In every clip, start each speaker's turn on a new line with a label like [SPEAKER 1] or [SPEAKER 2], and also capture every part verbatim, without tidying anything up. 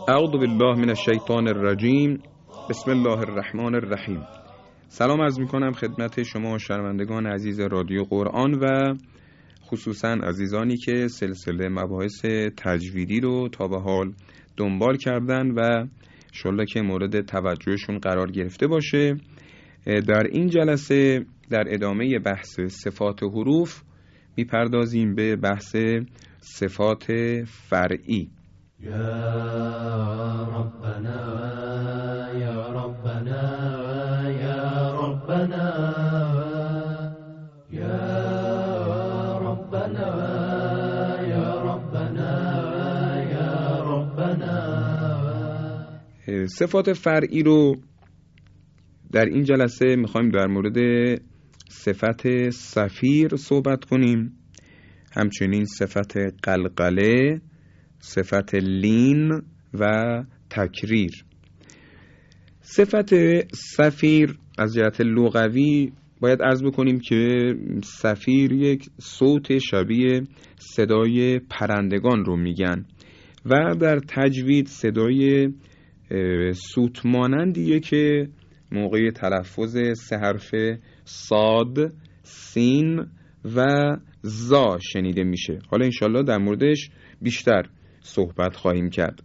[SPEAKER 1] اعوذ بالله من الشیطان الرجیم. بسم الله الرحمن الرحیم. سلام عرض میکنم خدمت شما شنوندگان عزیز رادیو قرآن و خصوصا عزیزانی که سلسله مباحث تجویدی رو تا به حال دنبال کردن و انشالله که مورد توجهشون قرار گرفته باشه. در این جلسه در ادامه بحث صفات حروف میپردازیم به بحث صفات فرعی.
[SPEAKER 2] یا ربنا یا ربنا یا ربنا یا ربنا یا ربنا یا ربنا.
[SPEAKER 1] صفات فرعی رو در این جلسه میخوایم در مورد صفت صفیر صحبت کنیم، همچنین صفت قلقله، صفت لین و تکریر. صفت صفیر از جهت لغوی باید عرض بکنیم که صفیر یک صوت شبیه صدای پرندگان رو میگن و در تجوید صدای صوت مانندیه که موقع تلفظ سه حرف صاد، سین و زا شنیده میشه. حالا انشالله در موردش بیشتر صحبت خواهیم کرد.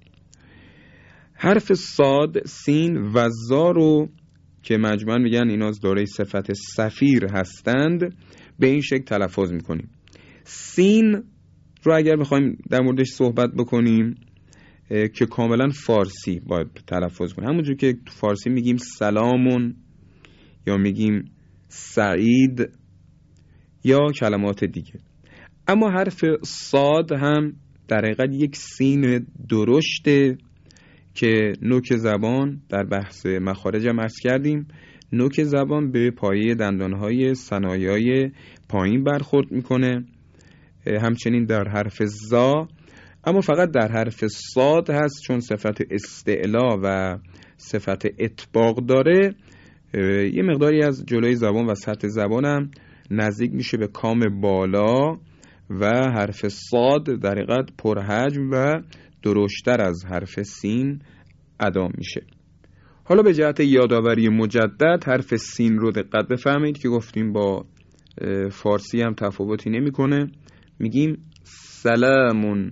[SPEAKER 1] حرف صاد، سین و زا رو که مجموعاً میگن اینا دارای صفت صفیر هستند به این شکل تلفظ میکنیم. سین رو اگر بخوایم در موردش صحبت بکنیم که کاملا فارسی باید تلفظ کنیم، همونجور که تو فارسی میگیم سلامون یا میگیم سعید یا کلمات دیگه. اما حرف صاد هم در حقیقت یک سین درشته که نوک زبان در بحث مخارج هم عرض کردیم، نوک زبان به پایه دندانهای ثنایای پایین برخورد میکنه. همچنین در حرف زا، اما فقط در حرف صاد هست چون صفت استعلا و صفت اطباق داره، یه مقداری از جلوی زبان و سطح زبان هم نزدیک میشه به کام بالا و حرف صاد در حقیقت پرحجم و درشتر از حرف سین ادا میشه. حالا به جهت یادآوری مجدد حرف سین رو دقت بفهمید که گفتیم با فارسی هم تفاوتی نمیکنه. میگیم سلامون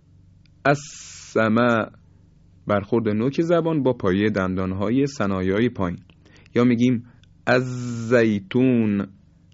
[SPEAKER 1] السماء، برخورد نوک زبان با پایه دندانهای ثنایای پایین. یا میگیم از زیتون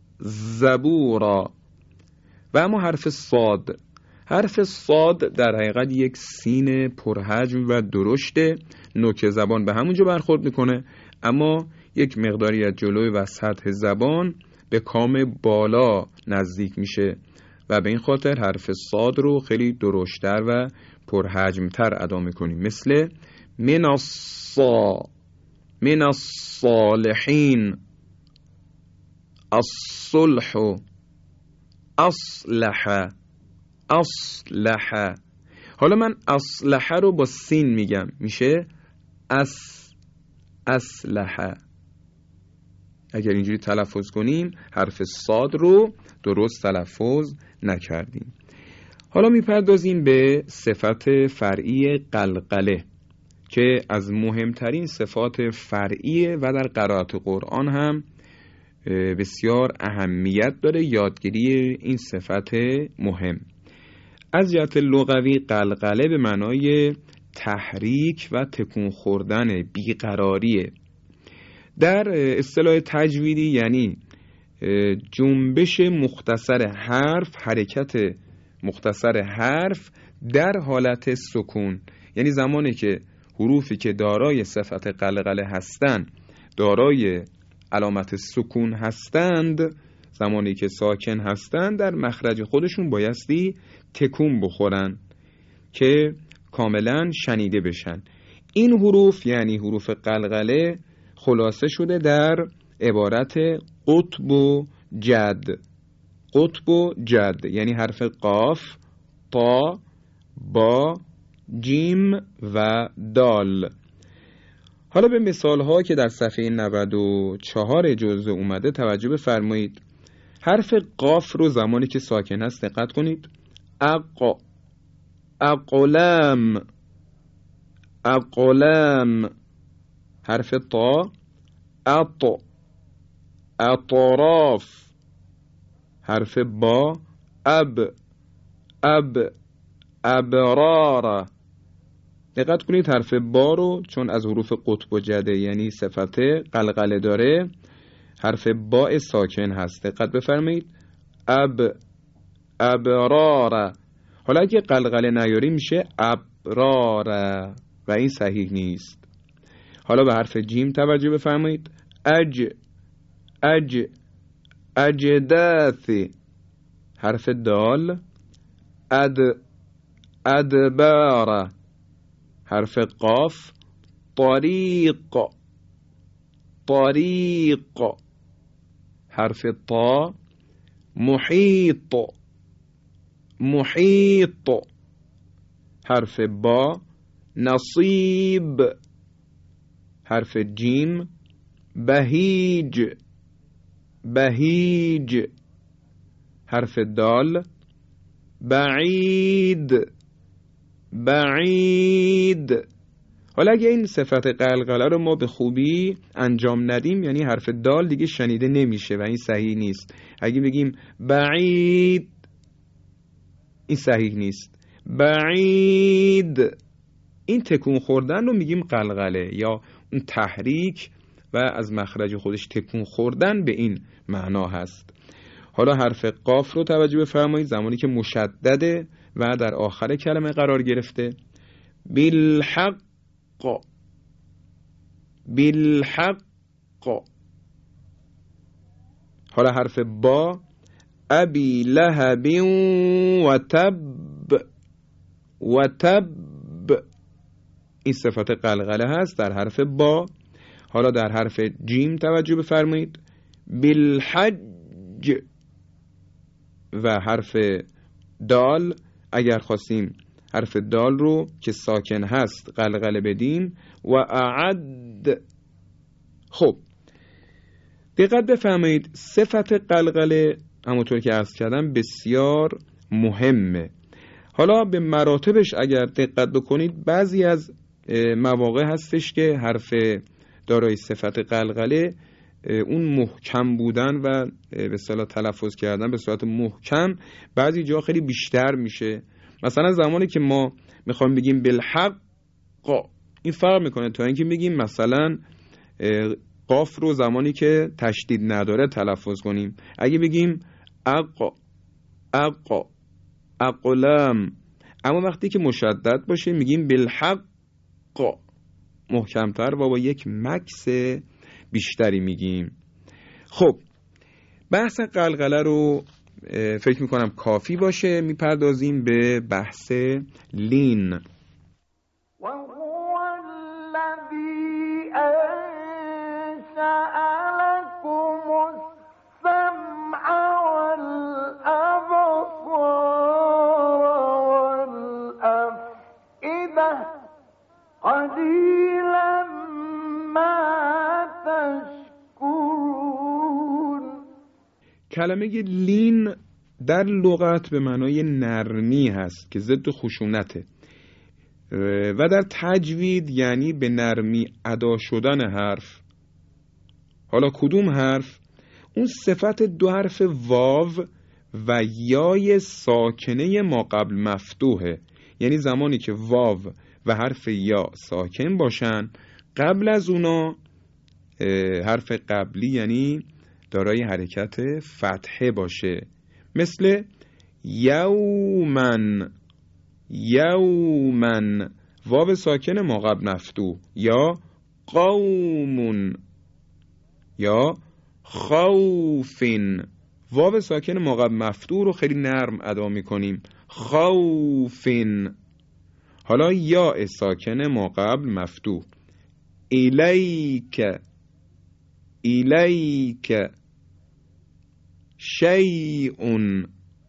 [SPEAKER 1] زبورا. و اما حرف صاد، حرف صاد در حقیقت یک سین پرحجم و درشته، نوک زبان به همونجا برخورد میکنه اما یک مقداری از جلوی و سطح زبان به کام بالا نزدیک میشه و به این خاطر حرف صاد رو خیلی درشتر و پرحجمتر ادا میکنیم، مثل من الصا، من الصالحین، الصلح، اصلح، اصلح. حالا من اصلح رو با سین میگم، میشه اس، اصلح. اگر اینجوری تلفظ کنیم حرف صاد رو درست تلفظ نکردیم. حالا میپردازیم به صفت فرعی قلقله که از مهمترین صفات فرعیه و در قرائت قرآن هم بسیار اهمیت داره یادگیری این صفت مهم. از جهت لغوی قلقله به معنای تحریک و تکون خوردن، بیقراریه. در اصطلاح تجویدی یعنی جنبش مختصر حرف، حرکت مختصر حرف در حالت سکون. یعنی زمانی که حروفی که دارای صفت قلقله هستند دارای علامت سکون هستند، زمانی که ساکن هستند در مخرج خودشون بایستی تکون بخورن که کاملا شنیده بشن. این حروف یعنی حروف قلقله خلاصه شده در عبارت قطب و جد. قطب و جد یعنی حرف قاف، تا، با، جیم و دال. حالا به مثال ها که در صفحه نود و چهار جزء اومده توجه بفرمایید. حرف قاف رو زمانی که ساکن هست دقت کنید، اق، اقلام، اقلام حرف تا، اط اطراف حرف با، اب اب ابرار. دقت کنید حرف با رو چون از حروف قطب و جده یعنی صفت قلقله داره، حرف با ساکن هست. دقت بفرمایید، اب ابرار. حالا اگه قلقله نیاری میشه ابرار و این صحیح نیست. حالا به حرف جیم توجه بفرمایید، اج اج اجداث حرف دال، اد ادبار حرف قاف، طریق طریق حرف طا، محیط محیط حرف با، نصیب حرف جیم، بهیج بهیج حرف دال، بعید بعید. حالا اگه این صفت قلقله رو ما به خوبی انجام ندیم یعنی حرف دال دیگه شنیده نمیشه و این صحیح نیست. اگه بگیم بعید این صحیح نیست. بعید این تکون خوردن رو میگیم قلقله یا اون تحریک و از مخرج خودش تکون خوردن به این معنا هست. حالا حرف قاف رو توجه بفرمایید، زمانی که مشدده و در آخر کلمه قرار گرفته، بالحق بالحق. حالا حرف با، ابی لهب و تب و تب این صفت قلقله هست در حرف با. حالا در حرف جیم توجه بفرمایید، بالحج و حرف دال. اگر خواستیم حرف دال رو که ساکن هست قلقله بدیم، و اعد. خب دقت بفرمایید صفت قلقله همونطور که عرض کردم بسیار مهمه. حالا به مراتبش اگر دقت بکنید بعضی از مواقع هستش که حرف دارای صفت قلقله اون محکم بودن و به اصطلاح تلفظ کردن به صورت محکم بعضی جا خیلی بیشتر میشه. مثلا زمانی که ما میخوایم بگیم بالحق این فرق میکنه تا اینکه بگیم مثلا قاف رو زمانی که تشدید نداره تلفظ کنیم. اگه بگیم اق اق اقلام، اما وقتی که مشدد باشه میگیم بالحق محکمتر و با یک مکس بیشتری میگیم. خب بحث قلقله رو فکر میکنم کافی باشه، میپردازیم به بحث لین. کلمه لین در لغت به معنای نرمی هست که ضد خشونته و در تجوید یعنی به نرمی ادا شدن حرف. حالا کدوم حرف؟ اون صفت دو حرف واو و یای ساکنه ما قبل مفتوحه، یعنی زمانی که واو و حرف یا ساکن باشن قبل از اونا حرف قبلی یعنی دارای حرکت فتحه باشه، مثل یومن یومن واو ساکن ما قبل مفتوح، یا قومون یا خوفین واو ساکن ما قبل مفتوح رو خیلی نرم ادا میکنیم، خوفین. حالا یا ساکن ما قبل مفتوح، الیک الیک شیء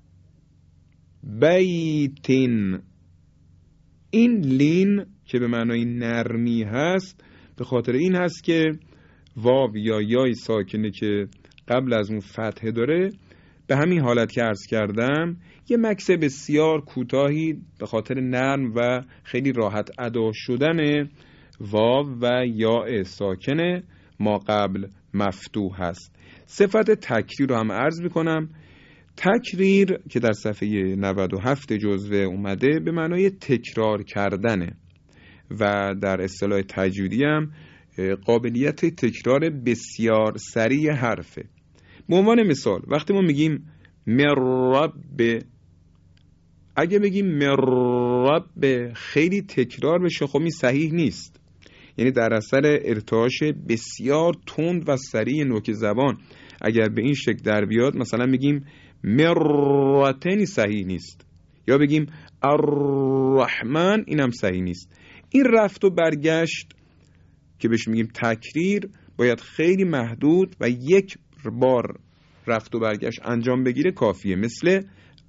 [SPEAKER 1] بیت. این لین که به معنای نرمی هست به خاطر این هست که واو یا یای ساکنه که قبل از اون فتحه داره به همین حالت که عرض کردم یه مکث بسیار کوتاهی به خاطر نرم و خیلی راحت ادا شدن واو و یاء ساکنه ما قبل مفتوح هست. صفت تکریر رو هم عرض میکنم. تکریر که در صفحه نود و هفت جزوه اومده به معنای تکرار کردنه و در اصطلاح تجویدی هم قابلیت تکرار بسیار سریع حرفه. به عنوان مثال وقتی ما میگیم مرب، اگه بگیم مرب خیلی تکرار بشه خب این صحیح نیست، یعنی در اثر ارتعاش بسیار تند و سریع نوک زبان اگر به این شکل در بیاد مثلا میگیم مرتين صحیح نیست، یا بگیم الرحمن اینم صحیح نیست. این رفت و برگشت که بهش میگیم تکریر باید خیلی محدود و یک بار رفت و برگشت انجام بگیره کافیه، مثل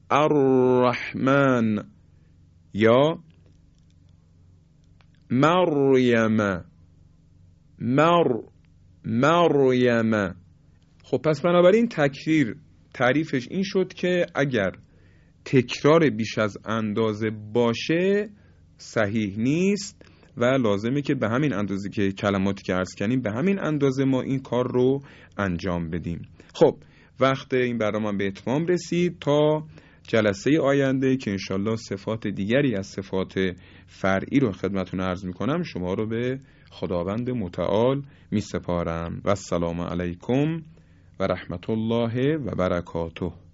[SPEAKER 1] الرحمن یا مریم مر مریم. خب پس بنابراین تکریر تعریفش این شد که اگر تکرار بیش از اندازه باشه صحیح نیست و لازمه که به همین اندازه که کلماتی که عرض کردیم به همین اندازه ما این کار رو انجام بدیم. خب وقت این برنامه به اتمام رسید. تا جلسه آینده که انشالله صفات دیگری از صفات فرعی رو خدمتون عرض میکنم شما رو به خداوند متعال می سپارم و السلام علیکم و رحمت الله و برکاته.